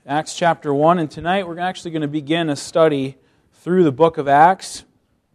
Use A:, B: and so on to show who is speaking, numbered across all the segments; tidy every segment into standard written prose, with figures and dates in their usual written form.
A: Acts chapter 1, and tonight we're actually going to begin a study through the book of Acts,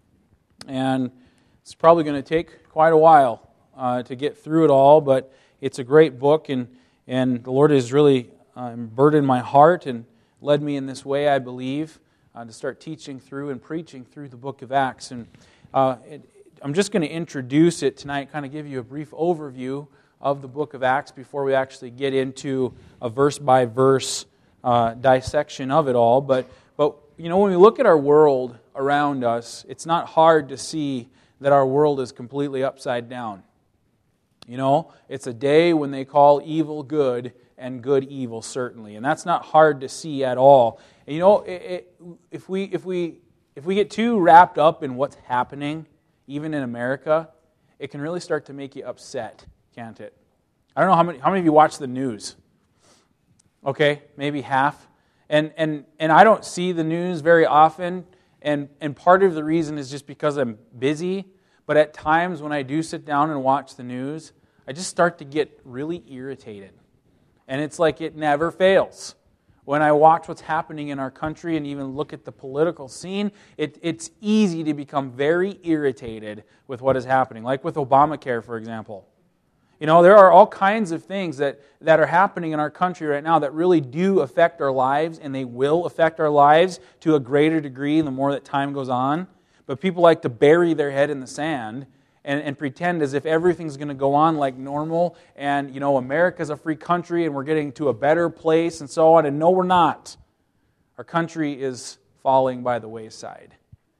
A: and it's probably going to take quite a while to get through it all, but it's a great book, and the Lord has really burdened my heart and led me in this way, I believe, to start teaching through and preaching through the book of Acts. And I'm just going to introduce it tonight, kind of give you a brief overview of the book of Acts before we actually get into a verse-by-verse dissection of it all. But you know, when we look at our world around us, it's not hard to see that our world is completely upside down. You know, it's a day when they call evil good and good evil, certainly, and that's not hard to see at all. And you know, if we get too wrapped up in what's happening, even in America, it can really start to make you upset, can't it? I don't know how many of you watch the news. Okay, maybe half. And I don't see the news very often, and part of the reason is just because I'm busy, but at times when I do sit down and watch the news, I just start to get really irritated. And it's like it never fails. When I watch what's happening in our country and even look at the political scene, it's easy to become very irritated with what is happening. Like with Obamacare, for example. You know, there are all kinds of things that are happening in our country right now that really do affect our lives, and they will affect our lives to a greater degree the more that time goes on. But people like to bury their head in the sand and pretend as if everything's going to go on like normal, and, you know, America's a free country and we're getting to a better place and so on. And no, we're not. Our country is falling by the wayside.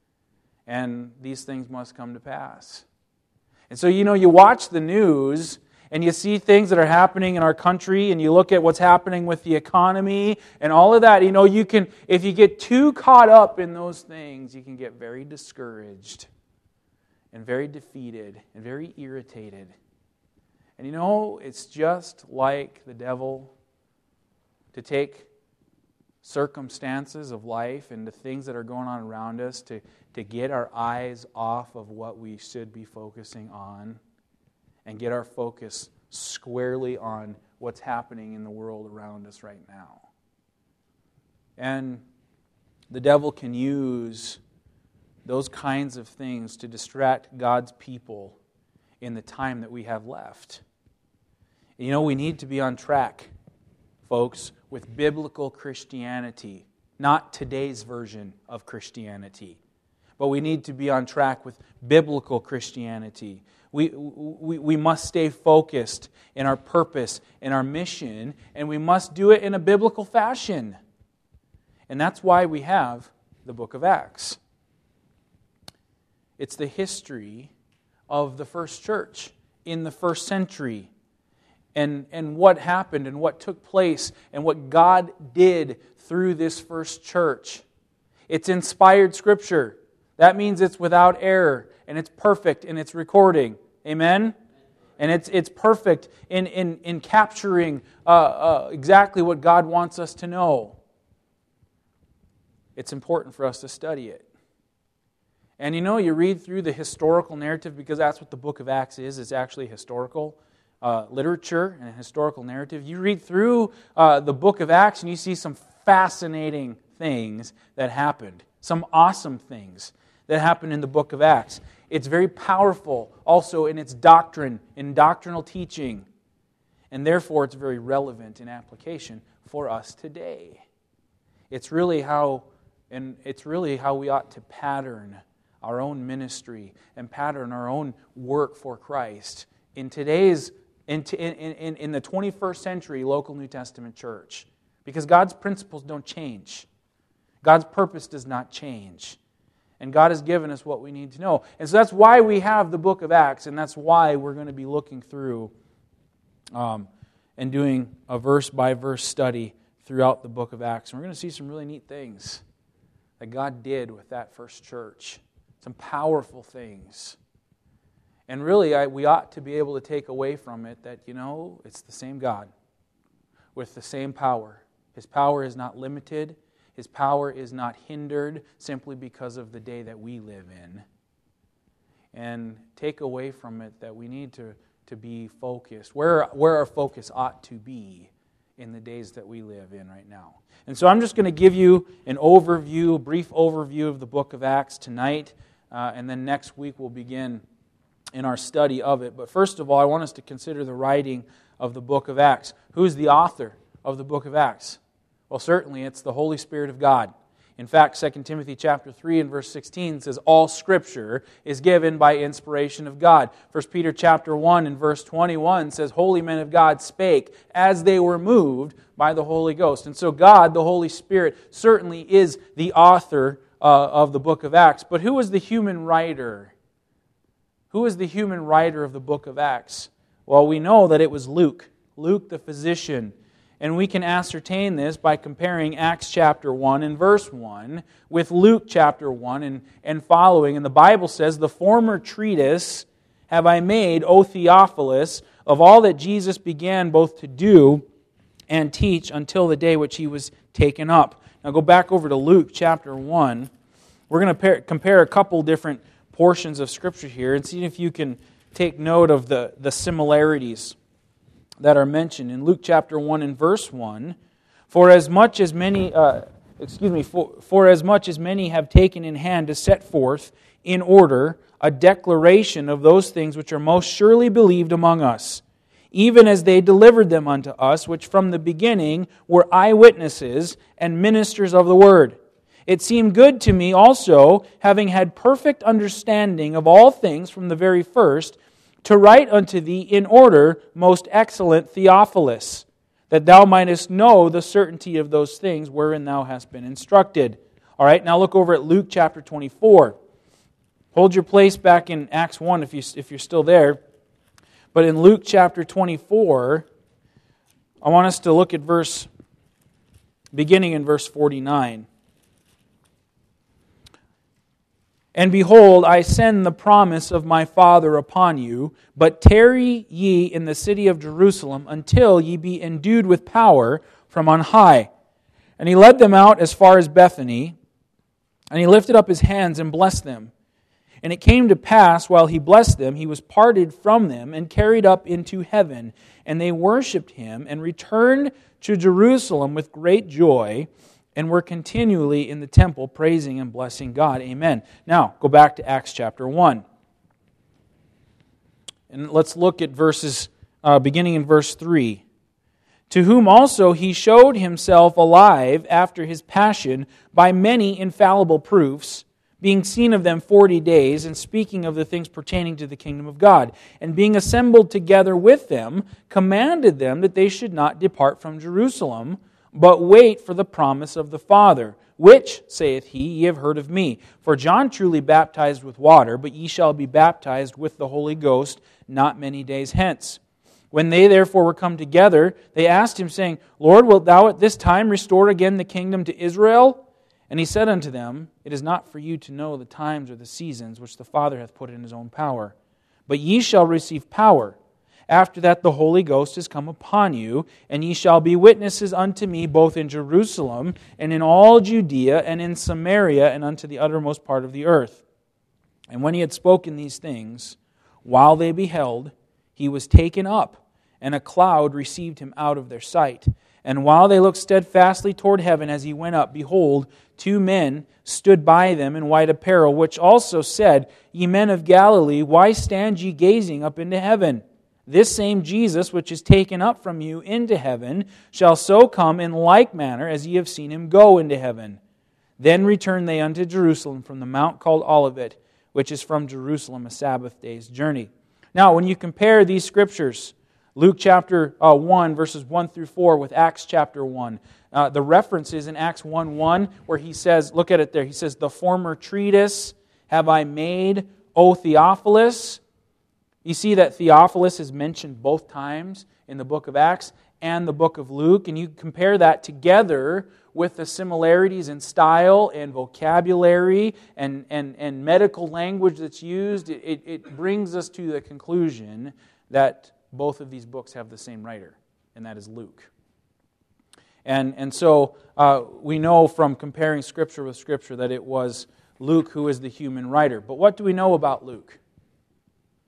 A: And these things must come to pass. And so, you know, you watch the news and you see things that are happening in our country, and you look at what's happening with the economy and all of that. You know, you can, if you get too caught up in those things, you can get very discouraged and very defeated and very irritated. And you know, it's just like the devil to take circumstances of life and the things that are going on around us to get our eyes off of what we should be focusing on and get our focus squarely on what's happening in the world around us right now. And the devil can use those kinds of things to distract God's people in the time that we have left. And you know, we need to be on track, folks, with biblical Christianity, not today's version of Christianity. But we need to be on track with biblical Christianity. We must stay focused in our purpose, in our mission, and we must do it in a biblical fashion. And that's why we have the book of Acts. It's the history of the first church in the first century, and what happened and what took place and what God did through this first church. It's inspired Scripture. That means it's without error, and it's perfect in its recording. Amen? And it's perfect in capturing exactly what God wants us to know. It's important for us to study it. And you know, you read through the historical narrative, because that's what the book of Acts is. It's actually historical literature and a historical narrative. You read through the book of Acts and you see some fascinating things that happened. Some awesome things that happened in the book of Acts. It's very powerful also in its doctrine, in doctrinal teaching. And therefore it's very relevant in application for us today. It's really how we ought to pattern our own ministry and pattern our own work for Christ in today's in the 21st century local New Testament church. Because God's principles don't change. God's purpose does not change. And God has given us what we need to know. And so that's why we have the book of Acts, and that's why we're going to be looking through and doing a verse-by-verse study throughout the book of Acts. And we're going to see some really neat things that God did with that first church. Some powerful things. And really, we ought to be able to take away from it that, you know, it's the same God with the same power. His power is not limited. His power is not hindered simply because of the day that we live in. And take away from it that we need to be focused. Where our focus ought to be in the days that we live in right now. And so I'm just going to give you an overview, a brief overview of the book of Acts tonight, and then next week we'll begin in our study of it. But first of all, I want us to consider the writing of the book of Acts. Who's the author of the book of Acts? Well, certainly it's the Holy Spirit of God. In fact, 2 Timothy chapter 3 and verse 16 says, all Scripture is given by inspiration of God. 1 Peter chapter 1 and verse 21 says, holy men of God spake as they were moved by the Holy Ghost. And so God, the Holy Spirit, certainly is the author of the book of Acts. But who is the human writer? Who is the human writer of the book of Acts? Well, we know that it was Luke, Luke the physician. And we can ascertain this by comparing Acts chapter 1 and verse 1 with Luke chapter 1 and following. And the Bible says, the former treatise have I made, O Theophilus, of all that Jesus began both to do and teach until the day which He was taken up. Now go back over to Luke chapter 1. We're going to compare a couple different portions of Scripture here and see if you can take note of the similarities that are mentioned in Luke chapter 1 and verse 1. For as much as many have taken in hand to set forth in order a declaration of those things which are most surely believed among us, even as they delivered them unto us, which from the beginning were eyewitnesses and ministers of the word. It seemed good to me also, having had perfect understanding of all things from the very first, to write unto thee in order, most excellent Theophilus, that thou mightest know the certainty of those things wherein thou hast been instructed. All right, now look over at Luke chapter 24. Hold your place back in Acts 1 if you're still there. But in Luke chapter 24, I want us to look at beginning in verse 49. And behold, I send the promise of my Father upon you, but tarry ye in the city of Jerusalem until ye be endued with power from on high. And He led them out as far as Bethany, and He lifted up His hands and blessed them. And it came to pass, while He blessed them, He was parted from them and carried up into heaven. And they worshipped Him and returned to Jerusalem with great joy, and were continually in the temple praising and blessing God. Amen. Now, go back to Acts chapter 1. And let's look at verses, beginning in verse 3. To whom also He showed Himself alive after His passion by many infallible proofs, being seen of them 40 days, and speaking of the things pertaining to the kingdom of God. And being assembled together with them, commanded them that they should not depart from Jerusalem, but wait for the promise of the Father, which, saith He, ye have heard of me. For John truly baptized with water, but ye shall be baptized with the Holy Ghost not many days hence. When they therefore were come together, they asked Him, saying, Lord, wilt Thou at this time restore again the kingdom to Israel? And He said unto them, It is not for you to know the times or the seasons which the Father hath put in His own power, but ye shall receive power. After that the Holy Ghost is come upon you, and ye shall be witnesses unto me both in Jerusalem and in all Judea and in Samaria and unto the uttermost part of the earth. And when He had spoken these things, while they beheld, He was taken up, and a cloud received Him out of their sight. And while they looked steadfastly toward heaven as He went up, behold, 2 men stood by them in white apparel, which also said, Ye men of Galilee, why stand ye gazing up into heaven? This same Jesus, which is taken up from you into heaven, shall so come in like manner as ye have seen Him go into heaven. Then returned they unto Jerusalem from the mount called Olivet, which is from Jerusalem a Sabbath day's journey. Now, when you compare these scriptures, Luke chapter 1, verses 1 through 4 with Acts chapter 1, the references in Acts 1:1 where He says, look at it there, He says, the former treatise have I made, O Theophilus. You see that Theophilus is mentioned both times in the book of Acts and the book of Luke, and you compare that together with the similarities in style and vocabulary and medical language that's used, it brings us to the conclusion that both of these books have the same writer, and that is Luke. And so we know from comparing Scripture with Scripture that it was Luke who is the human writer. But what do we know about Luke?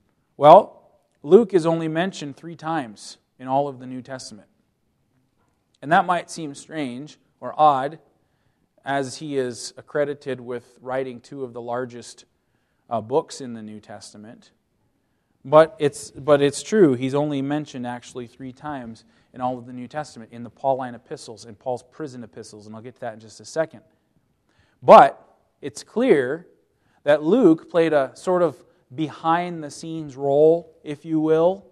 A: Well, Luke is only mentioned 3 times in all of the New Testament. And that might seem strange or odd, as he is accredited with writing two of the largest books in the New Testament. But it's true. He's only mentioned actually 3 times in all of the New Testament, in the Pauline epistles, in Paul's prison epistles, and I'll get to that in just a second. But it's clear that Luke played a sort of behind-the-scenes role, if you will,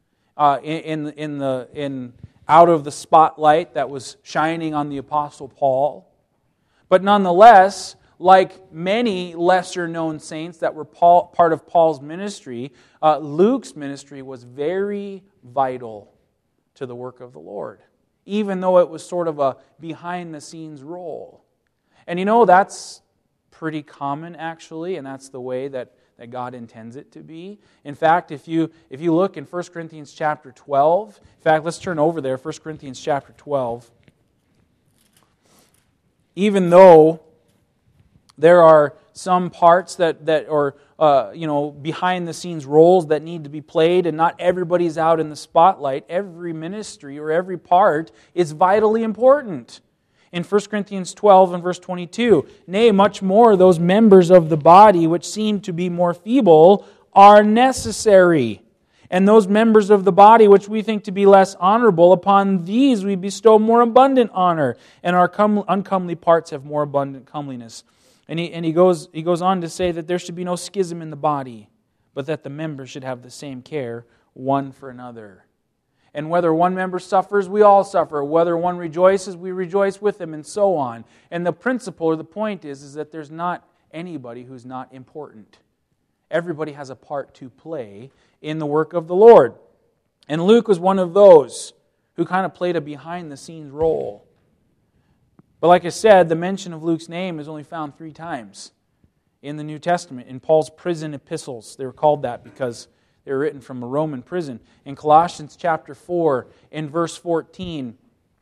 A: in out of the spotlight that was shining on the Apostle Paul. But nonetheless, like many lesser-known saints that were part of Paul's ministry, Luke's ministry was very vital to the work of the Lord, even though it was sort of a behind-the-scenes role. And that's pretty common, actually, and that's the way that God intends it to be. In fact, if you look in 1 Corinthians chapter 12, in fact, let's turn over there, 1 Corinthians chapter 12. Even though there are some parts that are behind the scenes roles that need to be played, and not everybody's out in the spotlight, every ministry or every part is vitally important. In 1 Corinthians 12 and verse 22, nay, much more, those members of the body which seem to be more feeble are necessary. And those members of the body which we think to be less honorable, upon these we bestow more abundant honor, and our uncomely parts have more abundant comeliness. And he goes on to say that there should be no schism in the body, but that the members should have the same care one for another. And whether one member suffers, we all suffer. Whether one rejoices, we rejoice with him, and so on. And the principle or the point is that there's not anybody who's not important. Everybody has a part to play in the work of the Lord. And Luke was one of those who kind of played a behind-the-scenes role. But like I said, the mention of Luke's name is only found 3 times in the New Testament, in Paul's prison epistles. They were called that because they were written from a Roman prison. In Colossians chapter 4, in verse 14,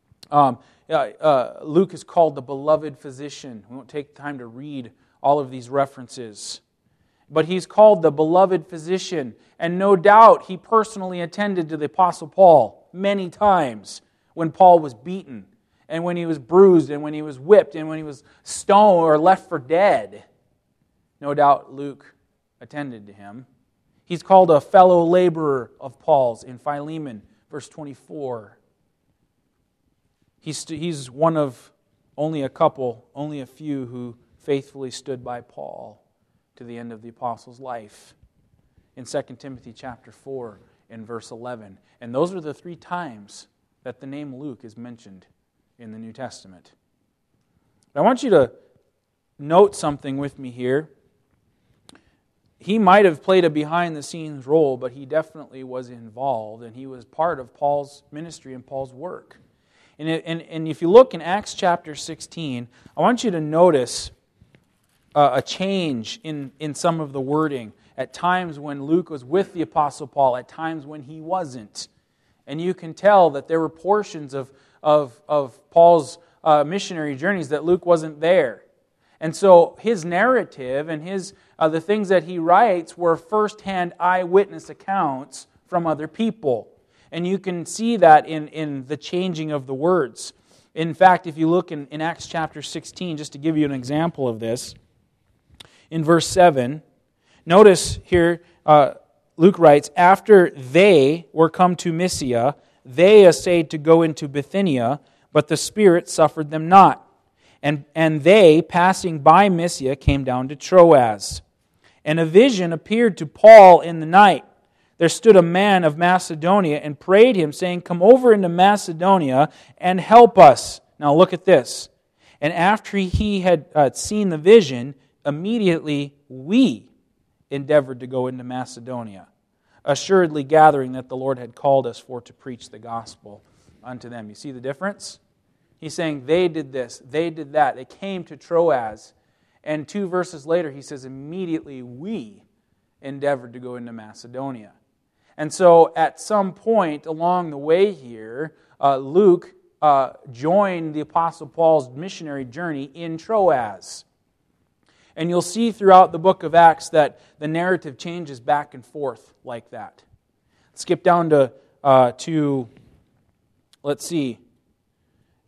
A: Luke is called the beloved physician. We won't take time to read all of these references. But he's called the beloved physician. And no doubt he personally attended to the Apostle Paul many times when Paul was beaten, and when he was bruised, and when he was whipped, and when he was stoned or left for dead. No doubt Luke attended to him. He's called a fellow laborer of Paul's in Philemon, verse 24. He's one of only a few who faithfully stood by Paul to the end of the apostle's life. In 2 Timothy chapter 4 and verse 11. And those are the 3 times that the name Luke is mentioned in the New Testament. But I want you to note something with me here. He might have played a behind-the-scenes role, but he definitely was involved, and he was part of Paul's ministry and Paul's work. And if you look in Acts chapter 16, I want you to notice a change in some of the wording. At times when Luke was with the Apostle Paul, at times when he wasn't. And you can tell that there were portions of Paul's missionary journeys that Luke wasn't there. And so his narrative and the things that he writes were first-hand eyewitness accounts from other people. And you can see that in the changing of the words. In fact, if you look in Acts chapter 16, just to give you an example of this, in verse 7, notice here, Luke writes, after they were come to Mysia, they essayed to go into Bithynia, but the Spirit suffered them not. And they, passing by Mysia, came down to Troas. And a vision appeared to Paul in the night. There stood a man of Macedonia and prayed him, saying, come over into Macedonia and help us. Now look at this. And after he had seen the vision, immediately we endeavored to go into Macedonia, assuredly gathering that the Lord had called us for to preach the gospel unto them. You see the difference? He's saying they did this, they did that. They came to Troas. And 2 verses later, he says, immediately we endeavored to go into Macedonia. And so at some point along the way here, Luke joined the Apostle Paul's missionary journey in Troas. And you'll see throughout the book of Acts that the narrative changes back and forth like that. Skip down to let's see,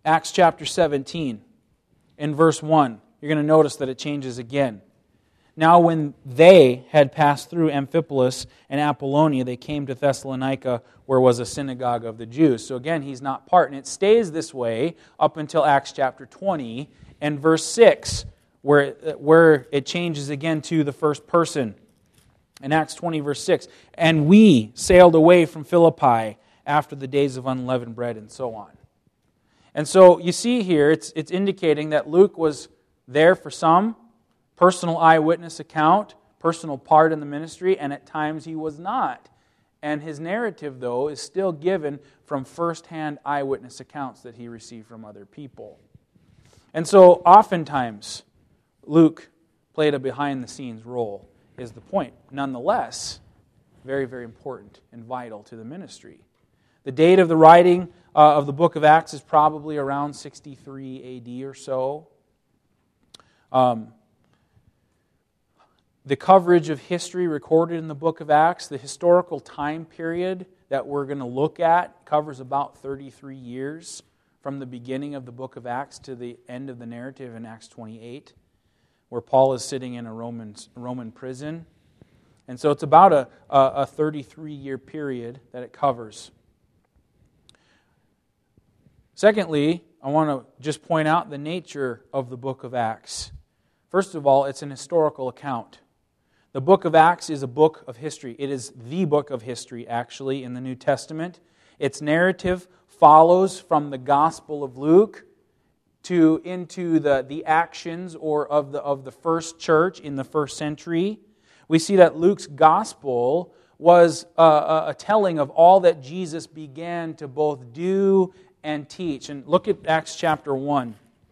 A: Acts chapter 17, in verse 1, you're going to notice that it changes again. Now when they had passed through Amphipolis and Apollonia, they came to Thessalonica, where was a synagogue of the Jews. So again, he's not part. And it stays this way up until Acts chapter 20 and verse 6, where it changes again to the first person. In Acts 20, verse 6, and we sailed away from Philippi after the days of unleavened bread, and so on. And so you see here, it's indicating that Luke was there for some personal eyewitness account, personal part in the ministry, and at times he was not. And his narrative, though, is still given from first-hand eyewitness accounts that he received from other people. And so oftentimes, Luke played a behind-the-scenes role, is the point. Nonetheless, very, very important and vital to the ministry. The date of the writing of the book of Acts is probably around 63 AD or so. The coverage of history recorded in the book of Acts, the historical time period that we're going to look at, covers about 33 years from the beginning of the book of Acts to the end of the narrative in Acts 28, where Paul is sitting in a Roman prison. And so it's about a 33-year period that it covers. Secondly, I want to just point out the nature of the book of Acts. First of all, it's an historical account. The book of Acts is a book of history. It is the book of history, actually, in the New Testament. Its narrative follows from the Gospel of Luke into the actions of the first church in the first century. We see that Luke's Gospel was a telling of all that Jesus began to both do and teach. And look at Acts chapter 1.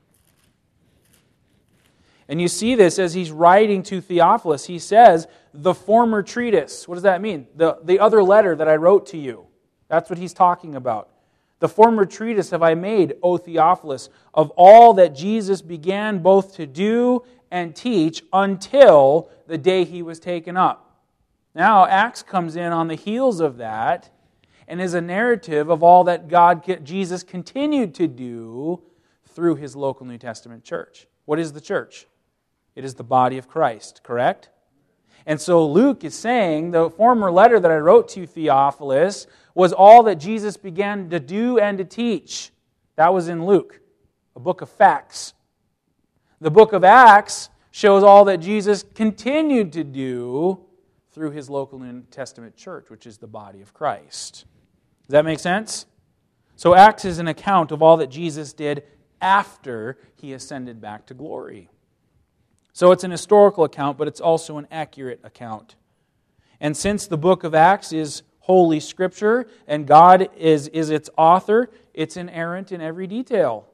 A: And you see this as he's writing to Theophilus. He says, the former treatise. What does that mean? The other letter that I wrote to you. That's what he's talking about. The former treatise have I made, O Theophilus, of all that Jesus began both to do and teach until the day he was taken up. Now, Acts comes in on the heels of that and is a narrative of all that Jesus continued to do through his local New Testament church. What is the church? It is the body of Christ, correct? And so Luke is saying, the former letter that I wrote to Theophilus was all that Jesus began to do and to teach. That was in Luke, a book of facts. The book of Acts shows all that Jesus continued to do through his local New Testament church, which is the body of Christ. Does that make sense? So Acts is an account of all that Jesus did after he ascended back to glory. So it's an historical account, but it's also an accurate account. And since the book of Acts is Holy Scripture and God is its author, it's inerrant in every detail.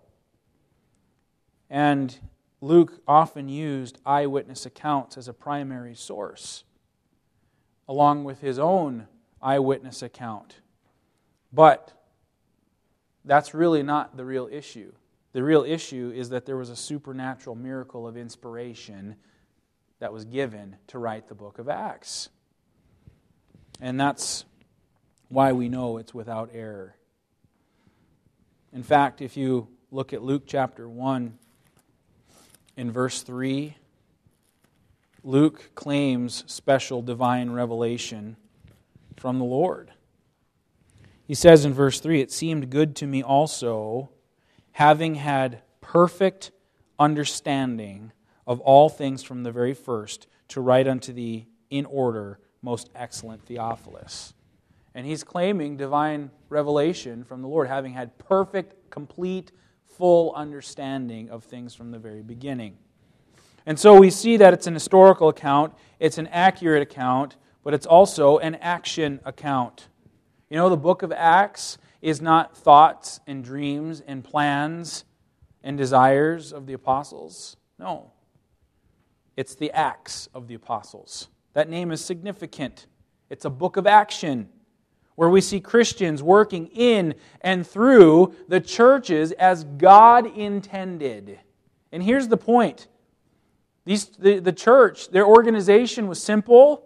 A: And Luke often used eyewitness accounts as a primary source, along with his own eyewitness account. But that's really not the real issue. The real issue is that there was a supernatural miracle of inspiration that was given to write the book of Acts. And that's why we know it's without error. In fact, if you look at Luke chapter 1, in verse 3, Luke claims special divine revelation from the Lord. He says in verse 3, "It seemed good to me also, having had perfect understanding of all things from the very first, to write unto thee in order, most excellent Theophilus." And he's claiming divine revelation from the Lord, having had perfect, complete, full understanding of things from the very beginning. And so we see that it's an historical account, it's an accurate account, but it's also an action account. You know, the book of Acts is not thoughts and dreams and plans and desires of the apostles. No. It's the Acts of the apostles. That name is significant. It's a book of action where we see Christians working in and through the churches as God intended. And here's the point. The church, their organization was simple,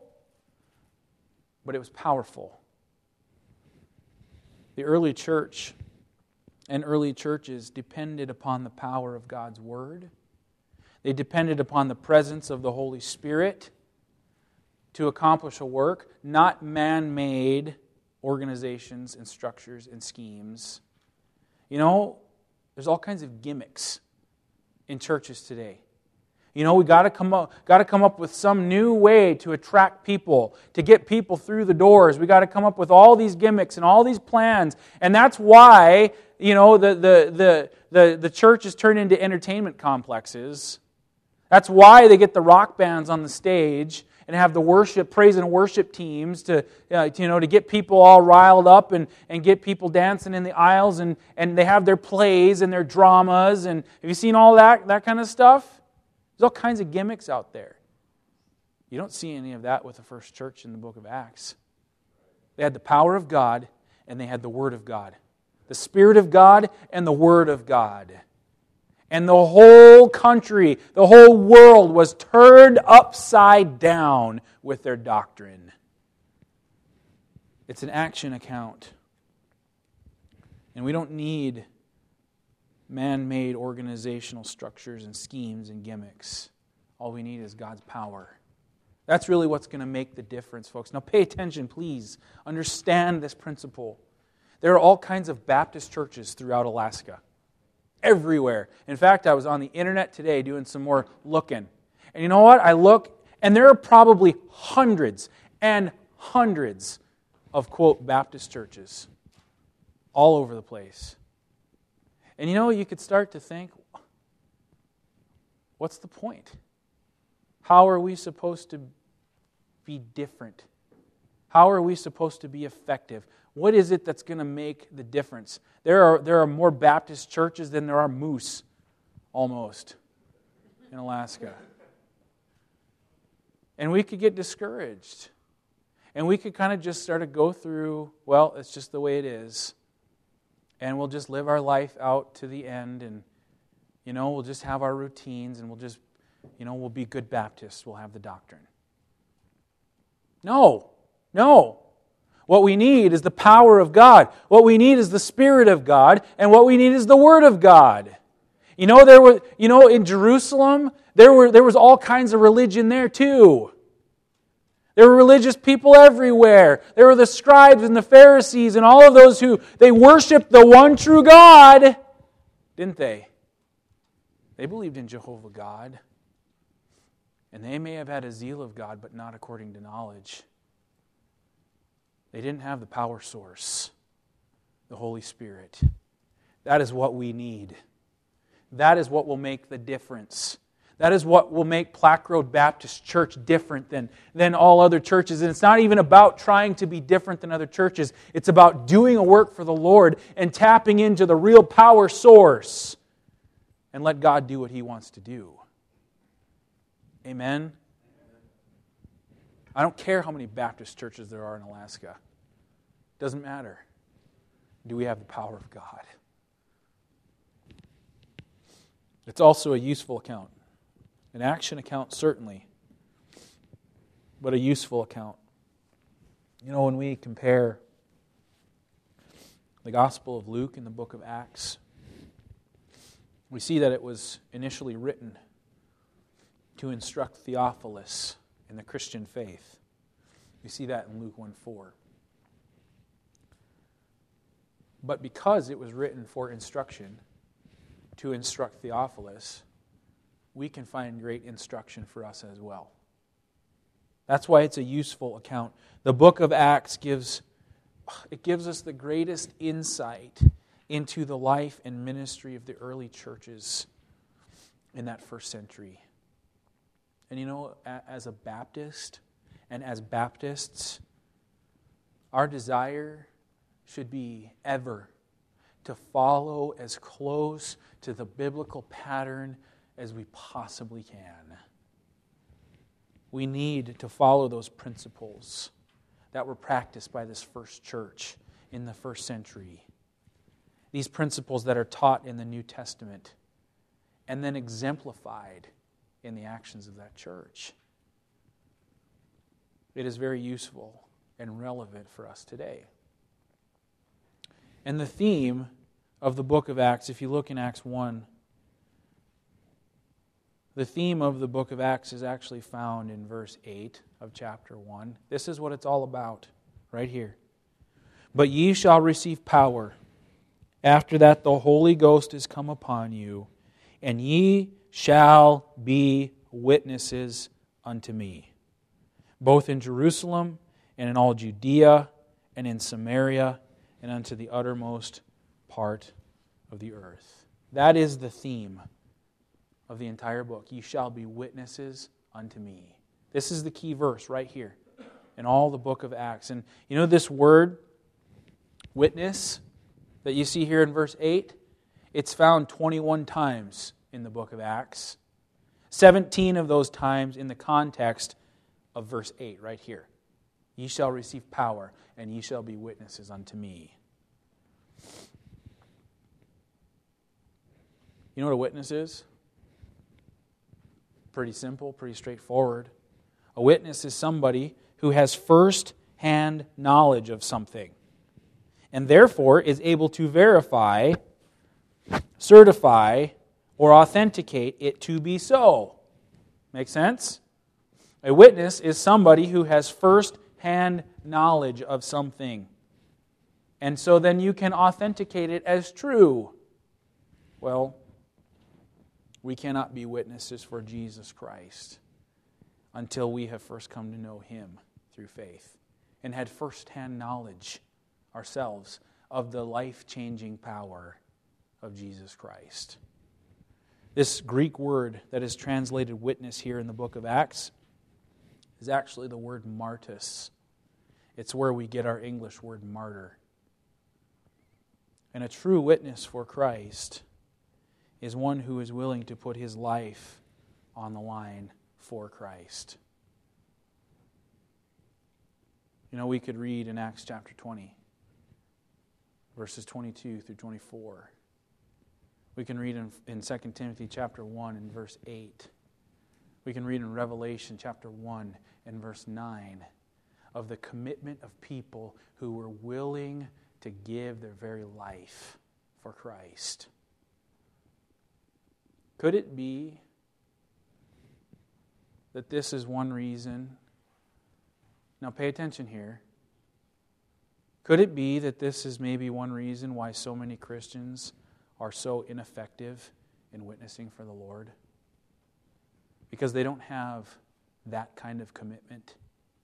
A: but it was powerful. The early church and early churches depended upon the power of God's Word. They depended upon the presence of the Holy Spirit to accomplish a work, not man-made organizations and structures and schemes. You know, there's all kinds of gimmicks in churches today. You know, we got to come up with some new way to attract people, to get people through the doors. We got to come up with all these gimmicks and all these plans, and that's why, you know, the church is turned into entertainment complexes. That's why they get the rock bands on the stage and have the praise and worship teams to get people all riled up and get people dancing in the aisles, and they have their plays and their dramas. And have you seen all that kind of stuff? There's all kinds of gimmicks out there. You don't see any of that with the first church in the book of Acts. They had the power of God and they had the Word of God. The Spirit of God and the Word of God. And the whole country, the whole world was turned upside down with their doctrine. It's an action account. And we don't need man-made organizational structures and schemes and gimmicks. All we need is God's power. That's really what's going to make the difference, folks. Now pay attention, please. Understand this principle. There are all kinds of Baptist churches throughout Alaska. Everywhere. In fact, I was on the internet today doing some more looking. And you know what? I look, and there are probably hundreds and hundreds of, quote, Baptist churches all over the place. And you know, you could start to think, what's the point? How are we supposed to be different? How are we supposed to be effective? What is it that's going to make the difference? There are more Baptist churches than there are moose, almost, in Alaska. And we could get discouraged. And we could kind of just start to go through, well, it's just the way it is. And we'll just live our life out to the end, and, you know, we'll just have our routines, and we'll just, you know, we'll be good Baptists. We'll have the doctrine. No. What we need is the power of God. What we need is the Spirit of God, and what we need is the Word of God. You know, in Jerusalem, there was all kinds of religion there too. There were religious people everywhere. There were the scribes and the Pharisees and all of those who, they worshiped the one true God, didn't they? They believed in Jehovah God. And they may have had a zeal of God, but not according to knowledge. They didn't have the power source, the Holy Spirit. That is what we need. That is what will make the difference. That is what will make Plaque Road Baptist Church different than all other churches. And it's not even about trying to be different than other churches. It's about doing a work for the Lord and tapping into the real power source and let God do what He wants to do. Amen? I don't care how many Baptist churches there are in Alaska. It doesn't matter. Do we have the power of God? It's also a useful account. An action account, certainly, but a useful account. You know, when we compare the Gospel of Luke and the book of Acts, we see that it was initially written to instruct Theophilus in the Christian faith. We see that in Luke 1:4. But because it was written for instruction, to instruct Theophilus, we can find great instruction for us as well. That's why it's a useful account. The book of Acts gives us the greatest insight into the life and ministry of the early churches in that first century. And you know, as a Baptist and as Baptists, our desire should be ever to follow as close to the biblical pattern as we possibly can. We need to follow those principles that were practiced by this first church in the first century. These principles that are taught in the New Testament and then exemplified in the actions of that church. It is very useful and relevant for us today. And the theme of the book of Acts, if you look in Acts 1, the theme of the book of Acts is actually found in verse 8 of chapter 1. This is what it's all about, right here. But ye shall receive power. After that the Holy Ghost is come upon you, and ye shall be witnesses unto me, both in Jerusalem and in all Judea and in Samaria and unto the uttermost part of the earth. That is the theme of the entire book. Ye shall be witnesses unto me. This is the key verse right here in all the book of Acts. And you know this word, witness, that you see here in verse 8? It's found 21 times in the book of Acts. 17 of those times in the context of verse 8 right here. Ye shall receive power, and ye shall be witnesses unto me. You know what a witness is? Pretty simple, pretty straightforward. A witness is somebody who has first-hand knowledge of something, and therefore is able to verify, certify, or authenticate it to be so. Make sense? A witness is somebody who has first-hand knowledge of something, and so then you can authenticate it as true. Well, we cannot be witnesses for Jesus Christ until we have first come to know Him through faith and had first-hand knowledge ourselves of the life-changing power of Jesus Christ. This Greek word that is translated witness here in the book of Acts is actually the word martus. It's where we get our English word martyr. And a true witness for Christ is one who is willing to put his life on the line for Christ. You know, we could read in Acts chapter 20, verses 22 through 24. We can read in 2 Timothy chapter 1 and verse 8. We can read in Revelation chapter 1 and verse 9 of the commitment of people who were willing to give their very life for Christ. Could it be that this is one reason? Now pay attention here. Could it be that this is maybe one reason why so many Christians are so ineffective in witnessing for the Lord? Because they don't have that kind of commitment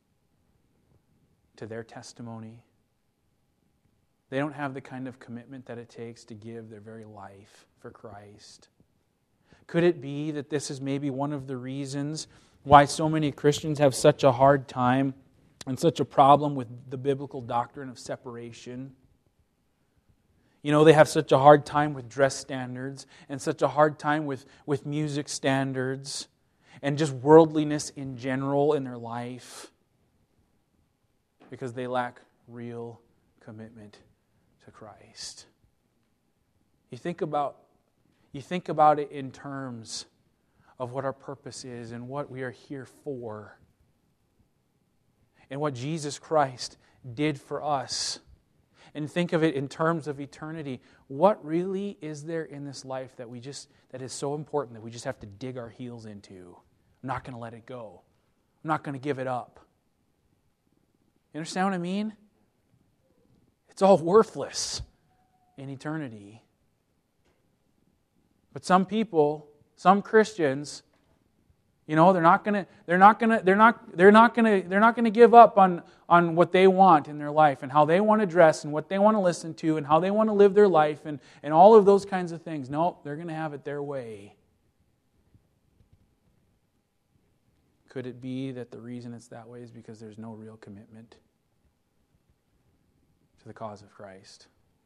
A: to their testimony. They don't have the kind of commitment that it takes to give their very life for Christ. Could it be that this is maybe one of the reasons why so many Christians have such a hard time and such a problem with the biblical doctrine of separation? You know, they have such a hard time with dress standards and such a hard time with music standards and just worldliness in general in their life because they lack real commitment to Christ. You think about it in terms of what our purpose is and what we are here for and what Jesus Christ did for us. And think of it in terms of eternity. What really is there in this life that is so important that we just have to dig our heels into? I'm not going to let it go. I'm not going to give it up. You understand what I mean? It's all worthless in eternity. But some people, some Christians, you know, they're not going to give up on what they want in their life and how they want to dress and what they want to listen to and how they want to live their life and all of those kinds of things. No, they're going to have it their way. Could it be that the reason it's that way is because there's no real commitment to the cause of Christ?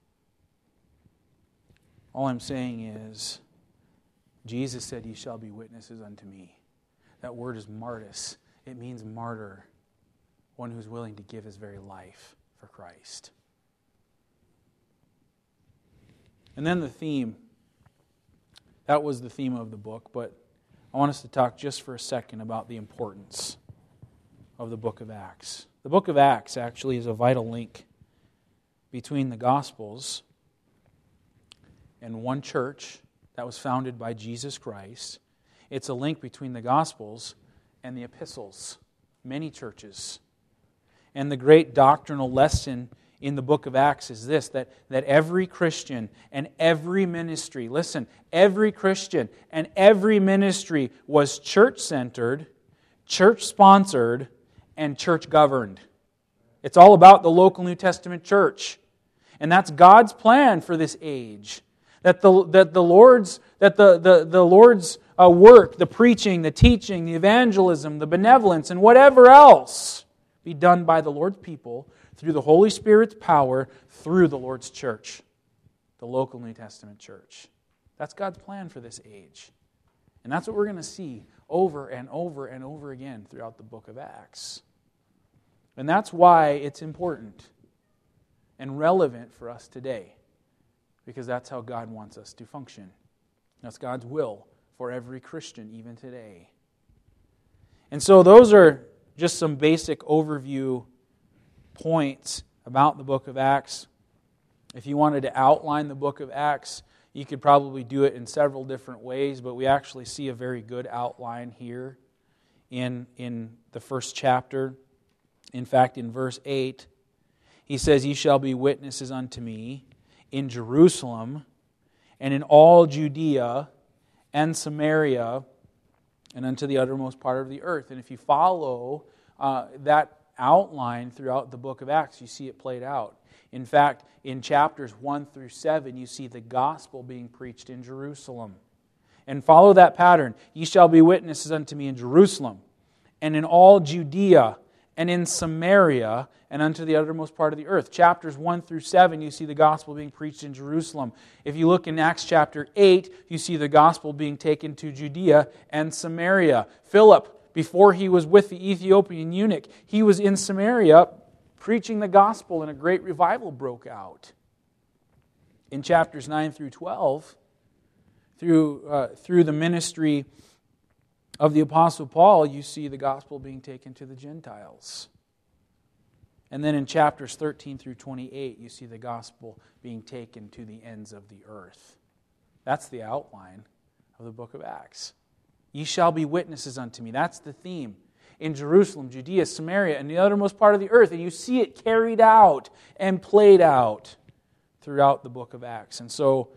A: All I'm saying is, Jesus said, "Ye shall be witnesses unto me." That word is martus. It means martyr, one who's willing to give his very life for Christ. And then the theme. That was the theme of the book, but I want us to talk just for a second about the importance of the book of Acts. The book of Acts actually is a vital link between the Gospels and one church that was founded by Jesus Christ. It's a link between the Gospels and the epistles, many churches. And the great doctrinal lesson in the book of Acts is this, that every Christian and every ministry, listen, every Christian and every ministry was church-centered, church-sponsored, and church-governed. It's all about the local New Testament church. And that's God's plan for this age. That the Lord's work, the preaching, the teaching, the evangelism, the benevolence, and whatever else be done by the Lord's people through the Holy Spirit's power through the Lord's church, the local New Testament church. That's God's plan for this age. And that's what we're going to see over and over and over again throughout the book of Acts. And that's why it's important and relevant for us today, because that's how God wants us to function. That's God's will for every Christian even today. And so those are just some basic overview points about the book of Acts. If you wanted to outline the book of Acts, you could probably do it in several different ways, but we actually see a very good outline here in the first chapter. In fact, in verse 8, he says, "Ye shall be witnesses unto me in Jerusalem and in all Judea and Samaria and unto the uttermost part of the earth." And if you follow that outline throughout the book of Acts, you see it played out. In fact, in chapters 1 through 7, you see the gospel being preached in Jerusalem. And follow that pattern. "Ye shall be witnesses unto me in Jerusalem and in all Judea and in Samaria, and unto the uttermost part of the earth." Chapters 1 through 7, you see the gospel being preached in Jerusalem. If you look in Acts chapter 8, you see the gospel being taken to Judea and Samaria. Philip, before he was with the Ethiopian eunuch, he was in Samaria preaching the gospel, and a great revival broke out. In chapters 9 through 12, through the ministry of the Apostle Paul, you see the gospel being taken to the Gentiles. And then in chapters 13 through 28, you see the gospel being taken to the ends of the earth. That's the outline of the book of Acts. "Ye shall be witnesses unto me." That's the theme. In Jerusalem, Judea, Samaria, and the uttermost part of the earth. And you see it carried out and played out throughout the book of Acts. And so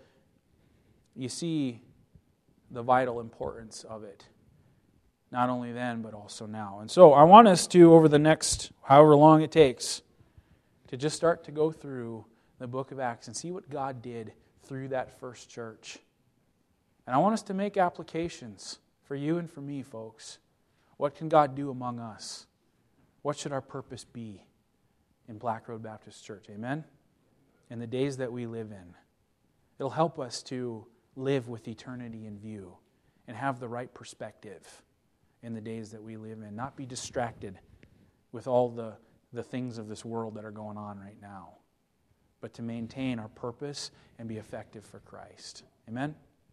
A: you see the vital importance of it. Not only then, but also now. And so I want us to, over the next however long it takes, to just start to go through the book of Acts and see what God did through that first church. And I want us to make applications for you and for me, folks. What can God do among us? What should our purpose be in Black Road Baptist Church? Amen? In the days that we live in. It'll help us to live with eternity in view and have the right perspective in the days that we live in. Not be distracted with all the things of this world that are going on right now, but to maintain our purpose and be effective for Christ. Amen?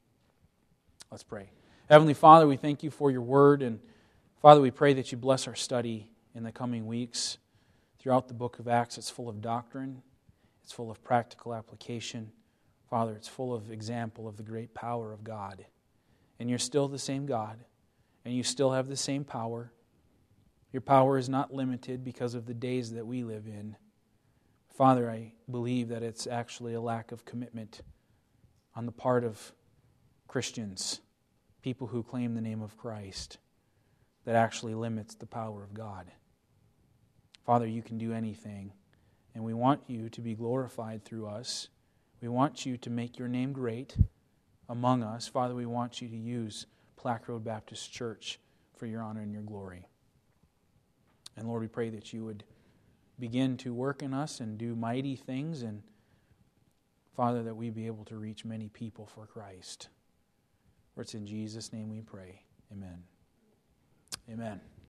A: Let's pray. Heavenly Father, we thank you for your word, and Father, we pray that you bless our study in the coming weeks. Throughout the book of Acts, it's full of doctrine, it's full of practical application. Father, it's full of example of the great power of God. And you're still the same God. And you still have the same power. Your power is not limited because of the days that we live in. Father, I believe that it's actually a lack of commitment on the part of Christians, people who claim the name of Christ, that actually limits the power of God. Father, you can do anything, and we want you to be glorified through us. We want you to make your name great among us. Father, we want you to use Black Road Baptist Church for your honor and your glory. And Lord, we pray that you would begin to work in us and do mighty things, and Father, that we be able to reach many people for Christ. For it's in Jesus' name we pray. Amen. Amen.